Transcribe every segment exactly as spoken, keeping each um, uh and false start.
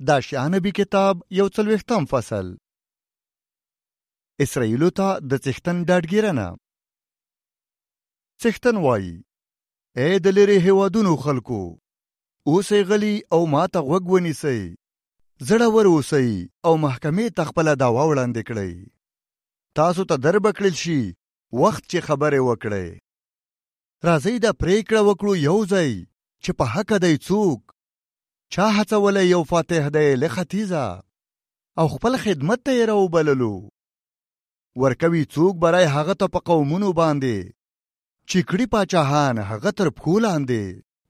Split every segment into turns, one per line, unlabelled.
د اشعیا نبی کتاب یو څلوېښتم فصل. اسرائیلو ته د څښتن ډاډګیرنه. څښتن وایي: ای د لرې هېوادونو خلکو، اوسئ غلي او ما ته غوږ ونیسئ. زړور اوسئ او محکمې ته خپله دعوا وړاندې کړئ. تاسو ته در به کړل شي وخت چې خبرې وکړئ. راځئ دا پرېکړه وکړو یو ځای چې په حقه دی څوک. چا هڅولی یو فاتح دی له ختیځه او خپل خدمت ته یې راوبللو. ورکوي څوک برای هغه ته په قومونو باندې چې کړي پاچاهان هغه تر پښو لاندې.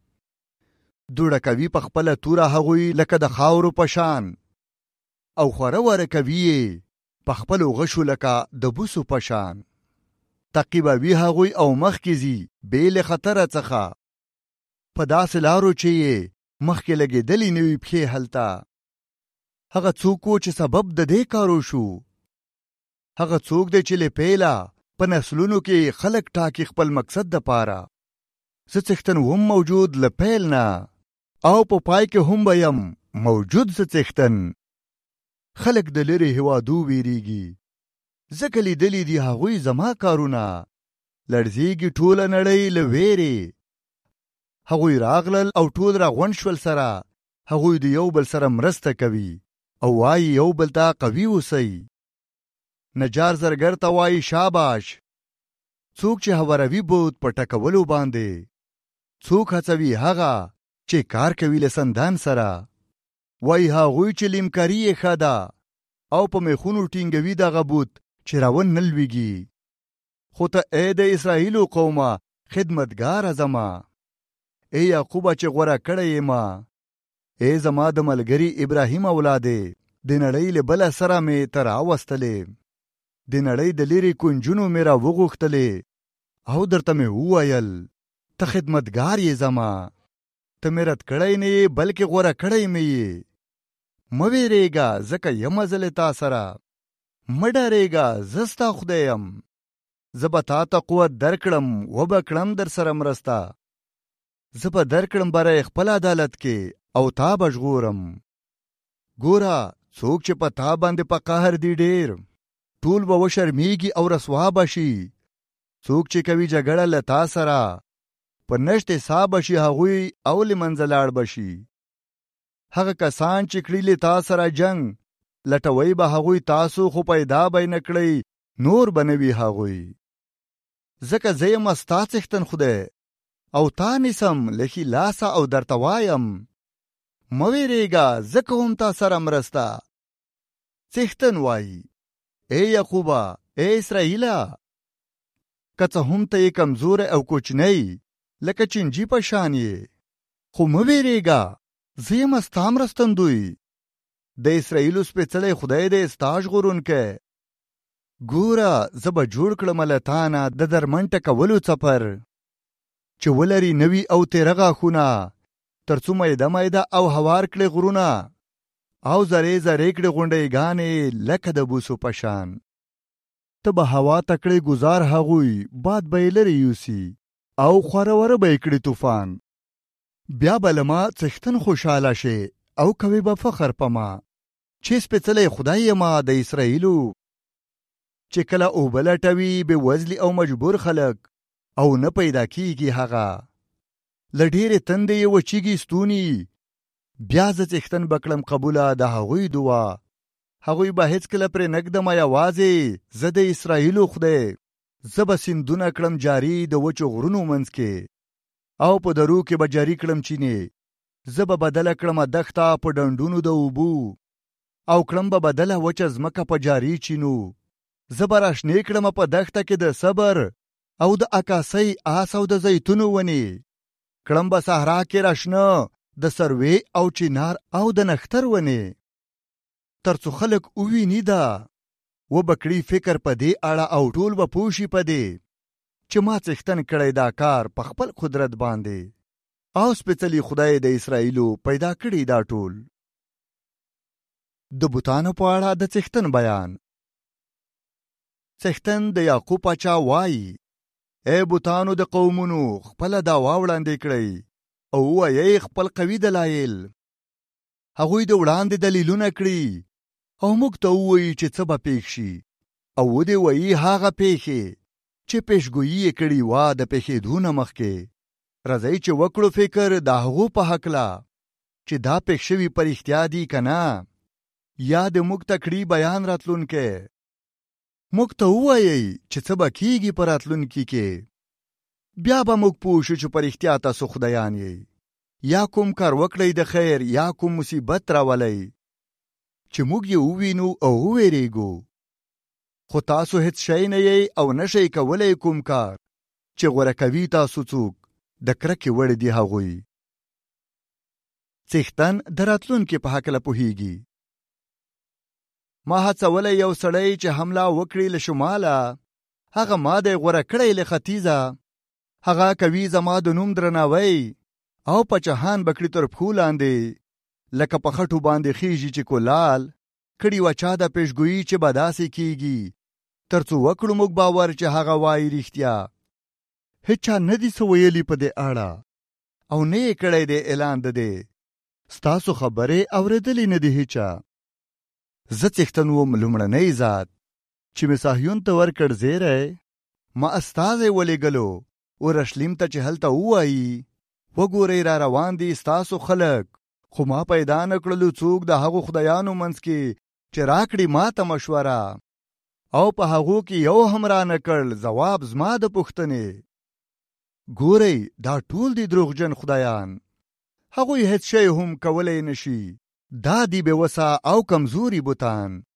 دوړه کوي په خپله توره هغوی لکه د خاورو په شان، او خوره وره کوي یې په خپلو غشو لکه د بوسو په شان. تعقیبوي هغوی او مخکې ځي بې له خطره څخه، په داسې لارو چې یې مخکې لګېدلې نه وي پښې هلته. هغه څوک و چې سبب د دې کارو شو، هغه څوک دی چې له پیله په نسلونو کې خلک ټاکي خپل مقصد دپاره. زه څښتن هم موجود له پیل نه، او په پا پای کې هم به یم موجود. زه څښتن. خلک د لرې هېوادو ویریږي، ځکه لیدلي دي هغوی زما کارونه. لړزیږي ټوله نړۍ له ویرې. هغوی راغلل او ټول راغونډ شول سره. هغوی د یو بل سره مرسته کوي او وایي یو بل ته قوي اوسئ. نجار زرګر ته وایي شاباش. څوک چې هواروي بود په ټکولو باندې، څوک هڅوي هغه چې کار کوي له سندان سره. وایي هغوی چې لیمکاري یې ښه ده او په میخونو ټینګوي دغه بوت چې راون نه لویږي. خو ته ای د اسرائیلو قومه خدمتګاره زما، ای یعقوبه چې غوره کړی یې ما. ای زما د ملګري ابراهیم اولادې، د نړۍ له بله سره مې ته راوستلې. د نړۍ د لرې کنجونو مې را وغوښتلې او درته مې وویل ته خدمتګار یې زما. ته مې رد کړی نه یې بلکې غوره کړی مې یې. مه ویرېږه ځکه یمه زه له تا سره. مه ډارېږه زه ستا خدای یم. زه به تا ته قوت درکړم وبه کړم در سره مرسته. زه به درکړم برای خپل عدالت کې او تا به ژغورم. ګوره څوک چې په تا باندې په قهر دی ډېر، ټول به وشرمېږي او رسوا به شي. څوک چې کوي جګړه له تا سره، په نشت حساب به شي هغوی او له منځه لاړ به شي. هغه کسان چې کړي له تا سره جنګ، لټوي به هغوی تاسو، خو پیدا به یې نه کړئ، نور به نه وي هغوی. ځکه زه یم ستا څښتن خدای او تا نیسم له ښي لاسه او درته وایم مه ویرېږه ځکه هم تا سره مرسته. څښتن وایي: ای یعقوبه، ای اسرائیله، که څه هم ته یې کمزوری او کوچنی لکه چینجي په شان یې، خو مه ویرېږه، زه یم ستا مرستندوی. د اسرائیلو سپېڅلی خدای دی ستا ژغورونکی. ګوره زه به جوړ کړم له تا نه د درمن ټکولو څپر، چې ولري نوي او تیره غاښونه، تر څو میده میده او هوار کړې غرونه، او زرې زرې کړې غونډیګانې لکه د بوسو په شان. ته به هوا ته کړې ګزار هغوی، باد به یې لرې یوسي او خوروره به یې کړي طوفان. بیا به له ما څښتن خوشحاله شي او کوي به فخر په ما چې سپېڅلی خدای یم د اسرائیلو. چې کله اوبه لټوي بې وزلي او مجبور خلک او نه پیدا کیږي هغه، له ډېرې تندې یې وچیږي ستوني. بیا زه څښتن به کړم قبوله د هغوی دعا. هغوی به هېڅکله پرې نږدم یوازې زه د اسرائیلو خدای. زه به سیندونه کړم جاري د وچو غرونو منځ کې، او په درو کې به جاري کړم چینې. زه به بدله کړم دښته په ډنډونو د اوبو، او کړم به بدله وچه ځمکه په جاري چینو. زه به راشنې کړم په دښته کې د صبر او د عکاسۍ آس او د زیتونو ونې. کړم به صحرا کې راشنه د سروې او چینار او د نښتر ونې. تر څو خلک وویني ده وبکړي فکر په دې اړه، او ټول به پوه شي په دې چې ما څښتن کړی دا کار په خپل قدرت باندې، او سپېڅلي خدای د اسرائیلو پیدا کړي دا ټول. د بوتانو په اړه د څښتن بیان. څښتن د یعقوب پاچا وایي: ای بوتانو د قومونو، خپله دعوا وړاندې کړئ او ووایئ خپل قوي دلایل. هغوی د وړاندې دلیلونه کړي او موږ ته ووایي چې څه به پیښ شي او ودې وایي هغه پیښې چې پیشګویي یې کړي وه د پیښېدو نه مخکې. راځئ چې وکړو فکر د هغو په هکله چې دا پیښ شوي په رښتیا دي که نه، یا د موږ تکړي بیان راتلونکی. موږ ته ووایئ چې څه به کیږي په راتلونکي کې. بیا به موږ پوه شو چې په رښتیا تاسو خدایان یې، یا کوم کار وکړئ د خیر یا کوم مصیبت راولئ چې موږ یې ووینو او وویریږو. خو تاسو هیڅ شی نه یې او نشئ کولی کوم کار چې غوره کوي تاسو څوک د کرکې وړ دي هغوی. څښتن د راتلونکي په هکله پوهیږي. ما هڅولی یو سړی چې حمله وکړي له شماله، هغه ما دی غوره کړی له ختیځه. هغه کوي زما د نوم درناوی او پچهان بکړي تر پښو لاندې، لکه په خټو باندې خیږي چې کولال کړي وه چا د پیشګویي چې به داسې کیږي، تر څو وکړو موږ باور چې هغه وایي رښتیا. هیچا نه دي څه ویلي په دې اړه او نه یې کړی دی اعلان د دې. ستاسو خبرې اورېدلې نه دي هیچا. زه څښتن وم لومړنی ذات چې مې صهیون ته ورکړ زیری. ما استازی ولېږلو اورشلیم ته چې هلته ووایي وګورئ را روان دي ستاسو خلک، خو ما پیدا نه کړلو څوک د هغو خدایانو منځ کې چې راکړي ما ته مشوره، او په هغو کې یو هم را نه کړل ځواب زما د پوښتنې. ګورئ دا ټول دي دروغجن خدایان، هغوی هیڅ شی هم کولی نشي. دا دی بې وسه او کمزوري بوتان.